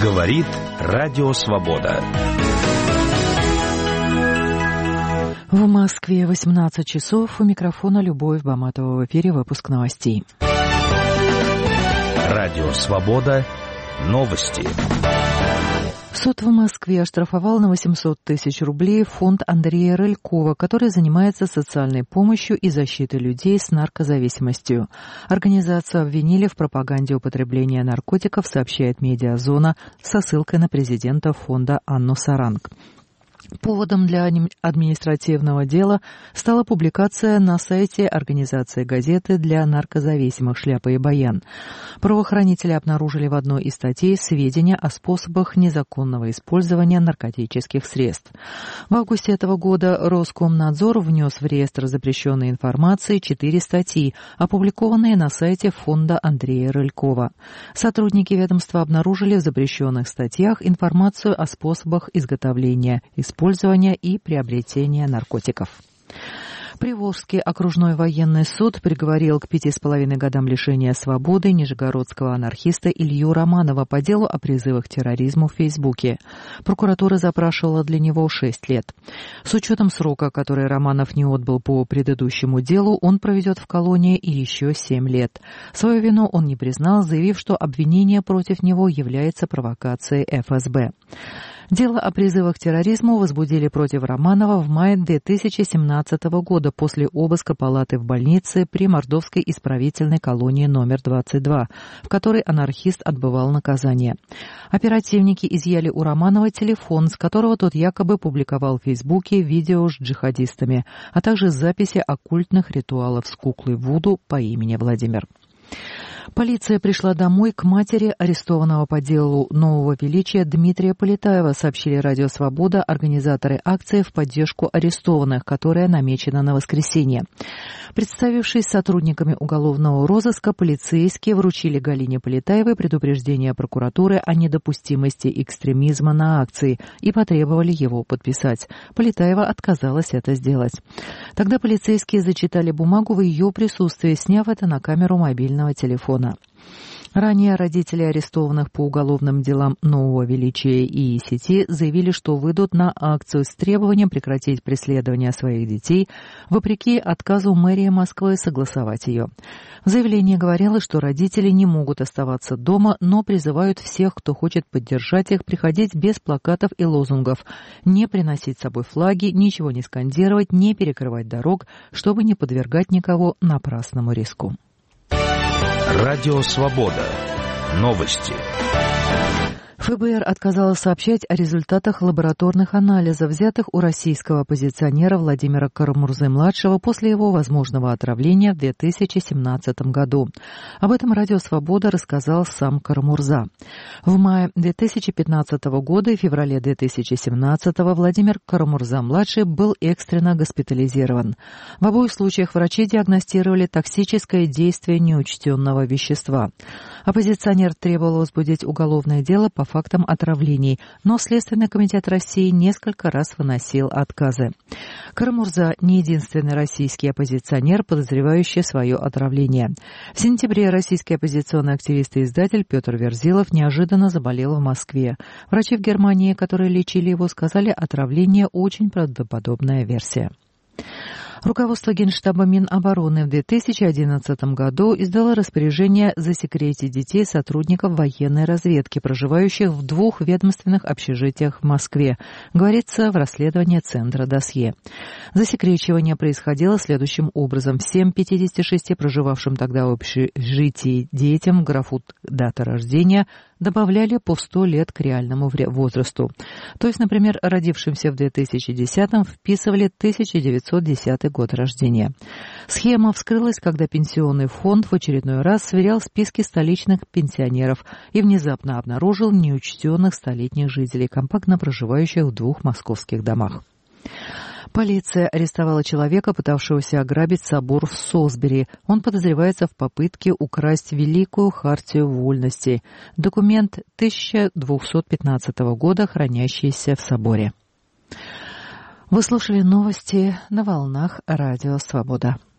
Говорит Радио Свобода. В Москве 18 часов. У микрофона Любовь Баматова. В эфире выпуск новостей. Радио Свобода. Новости. Суд в Москве оштрафовал на 800 тысяч рублей фонд Андрея Рылькова, который занимается социальной помощью и защитой людей с наркозависимостью. Организацию обвинили в пропаганде употребления наркотиков, сообщает «Медиазона» со ссылкой на президента фонда Анну Саранг. Поводом для административного дела стала публикация на сайте организации газеты для наркозависимых «Шляпа и баян». Правоохранители обнаружили в одной из статей сведения о способах незаконного использования наркотических средств. В августе этого года Роскомнадзор внес в реестр запрещенной информации 4 статьи, опубликованные на сайте фонда Андрея Рылькова. Сотрудники ведомства обнаружили в запрещенных статьях информацию о способах изготовления, использования и приобретения наркотиков. Приволжский окружной военный суд приговорил к 5,5 годам лишения свободы нижегородского анархиста Илью Романова по делу о призывах к терроризму в Фейсбуке. Прокуратура запрашивала для него 6 лет. С учетом срока, который Романов не отбыл по предыдущему делу, он проведет в колонии и еще 7 лет. Свою вину он не признал, заявив, что обвинение против него является провокацией ФСБ. Дело о призывах к терроризму возбудили против Романова в мае 2017 года после обыска палаты в больнице при Мордовской исправительной колонии номер 22, в которой анархист отбывал наказание. Оперативники изъяли у Романова телефон, с которого тот якобы публиковал в Фейсбуке видео с джихадистами, а также записи оккультных ритуалов с куклой Вуду по имени Владимир. Полиция пришла домой к матери арестованного по делу нового величия Дмитрия Полетаева, сообщили Радио Свобода организаторы акции в поддержку арестованных, которая намечена на воскресенье. Представившись сотрудниками уголовного розыска, полицейские вручили Галине Полетаевой предупреждение прокуратуры о недопустимости экстремизма на акции и потребовали его подписать. Полетаева отказалась это сделать. Тогда полицейские зачитали бумагу в ее присутствии, сняв это на камеру мобильного телефона. Ранее родители арестованных по уголовным делам нового величия и сети заявили, что выйдут на акцию с требованием прекратить преследование своих детей, вопреки отказу мэрии Москвы согласовать ее. В заявлении говорилось, что родители не могут оставаться дома, но призывают всех, кто хочет поддержать их, приходить без плакатов и лозунгов, не приносить с собой флаги, ничего не скандировать, не перекрывать дорог, чтобы не подвергать никого напрасному риску. Радио Свобода. Новости. ФБР отказалось сообщать о результатах лабораторных анализов, взятых у российского оппозиционера Владимира Карамурзы-младшего после его возможного отравления в 2017 году. Об этом Радио Свобода рассказал сам Карамурза. В мае 2015 года и феврале 2017 Владимир Карамурза-младший был экстренно госпитализирован. В обоих случаях врачи диагностировали токсическое действие неучтенного вещества. Оппозиционер требовал возбудить уголовное дело по фактам отравлений, но Следственный комитет России несколько раз выносил отказы. Карамурза не единственный российский оппозиционер, подозревающий свое отравление. В сентябре российский оппозиционный активист и издатель Петр Верзилов неожиданно заболел в Москве. Врачи в Германии, которые лечили его, сказали, отравление очень правдоподобная версия. Руководство Генштаба Минобороны в 2011 году издало распоряжение засекретить детей сотрудников военной разведки, проживающих в 2 ведомственных общежитиях в Москве, говорится в расследовании Центра «Досье». Засекречивание происходило следующим образом. Всем 56 проживавшим тогда в общежитии детям в графу «Дата рождения» добавляли по 100 лет к реальному возрасту. То есть, например, родившимся в 2010-м вписывали 1910 год рождения. Схема вскрылась, когда Пенсионный фонд в очередной раз сверял списки столичных пенсионеров и внезапно обнаружил неучтенных столетних жителей, компактно проживающих в 2 московских домах. Полиция арестовала человека, пытавшегося ограбить собор в Солсбери. Он подозревается в попытке украсть Великую Хартию Вольности, документ 1215 года, хранящийся в соборе. Вы слушали новости на волнах Радио Свобода.